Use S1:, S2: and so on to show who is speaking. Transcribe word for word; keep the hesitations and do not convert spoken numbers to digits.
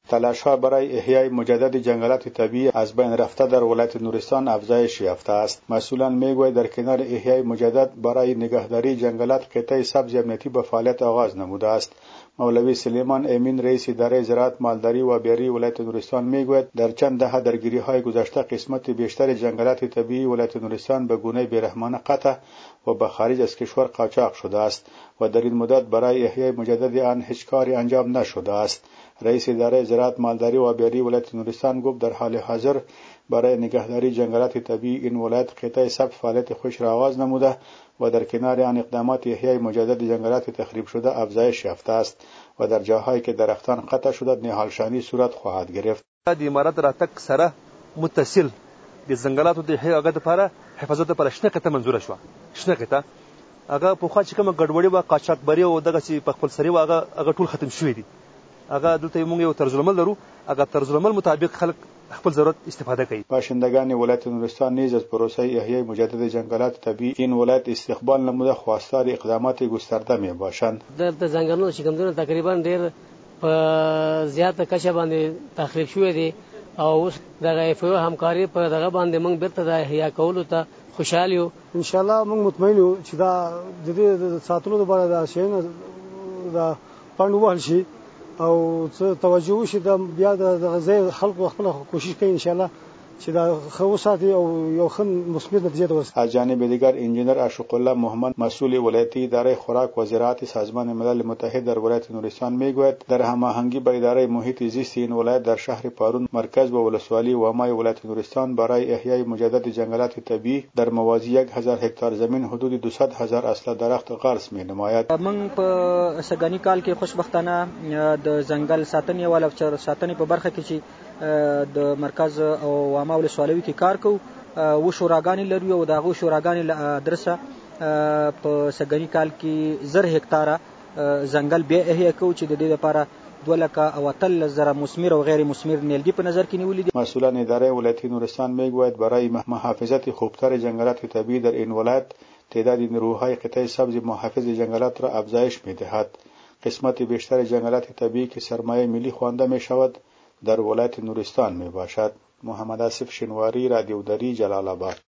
S1: تلاش‌ها برای احیای مجدد جنگلات طبیعی از بین رفته در ولایت نورستان افزایش یافته است. مسئولان میگویند در کنار احیای مجدد برای نگهداری جنگلات قطعه سبز امنیتی به فعالیت آغاز نموده است. مولوی سلیمان امین رئیس اداره زراعت مالداری و آبیاری ولایت نورستان میگوید در چند دهه درگیری‌های گذشته قسمت بیشتر جنگلات طبیعی ولایت نورستان به گونه بی‌رحمانه قطع و به خارج از کشور قاچاق شده است و در این مدت برای احیای مجدد آن هیچ کاری انجام نشده است. رئیس اداره زراعت مالداری و آبیاری ولایت نورستان گفت در حال حاضر برای نگهداری جنگلات طبیعی این ولایت قطعه سبز فعالیت خوش را آغاز نموده و در کنار آن اقدامات احیای مجدد جنگلات تخریب شده افزایش یافته است و در جاهایی که درختان قطع شده نهالشانی صورت خواهد گرفت.
S2: د امارات راتګ سره متصل د ځنګلاتو د احیا هغه لپاره حفاظت لپاره شنه قطعه منظوره شوه. شنه قطعه هغه پخوا چې کومه ګډوډي وه قاچاقبري او دغسې په خپلسري وه هغه هغه ټول ختم شوي دي. هغه دلته موږ یو طرزالعمل لرو، هغه طرزالعمل مطابق خلک خپل ضرورت استفاده کوي.
S1: باشندگان ولایت نورستان نیز از پروسه احیای مجدد جنگلات طبیعی این ولایت استقبال نموده خواستار اقدامات گسترده می باشند.
S3: در ځنګلونو چې کوم تقریبا ډېر په زیاته کچه باندې تخریب شوی دی او اوس دغه ایفو همکاري په دغه باندې موږ بیرته د احیا کولو ته خوشحال یو.
S4: ان شاء الله موږ مطمئن یو چې دا د دې ساتلو لپاره دا شی دا پاند وهل شي او توجه وشي د بیا د غزې خلکو خپل کوشش کوي ان شاء الله چې دا خو ساتي او یو خن مثبت نتیجه توسط.
S1: از جانب دیگر انجینر عاشق الله محمد مسئول ولایتی اداره خوراک و زراعت سازمان ملل متحد در ولایت نورستان میگوید در هماهنگی با اداره محیط زیست این ولایت در شهر پارون مرکز و ولسوالی وامای ولایت نورستان برای احیای مجدد جنگلات طبیعی در موازی یک هزار هکتار زمین حدود دویست هزار اصل درخت غرس می نماید.
S5: من په سګانی کال کې خوشبختانه د ځنګل ساتنې او ساتنې په برخه کې چې د مرکز او عامه ولسوالۍ کې کار کوو و شوراګانې لرو او دغه شوراګانې له ادرسه په سګنی کال کې زر هکتاره ځنګل بیا احیا کوو چې د دې لپاره دوه لکه او اتلس زره مثمر او غیر مثمر نیلګي په نظر کې نیولې دي.
S1: مسئولان اداره ولایت نورستان میگوید برای محافظت خوبتر جنگلات طبیعی در این ولایت تعداد نیروهای قطعه سبز محافظ جنگلات را افزایش می‌دهد. قسمت بیشتر جنگلات طبیعی که سرمایه ملی خوانده می‌شود در ولایت نورستان می باشد. محمد آصف شنواری، رادیو دری، جلال آباد.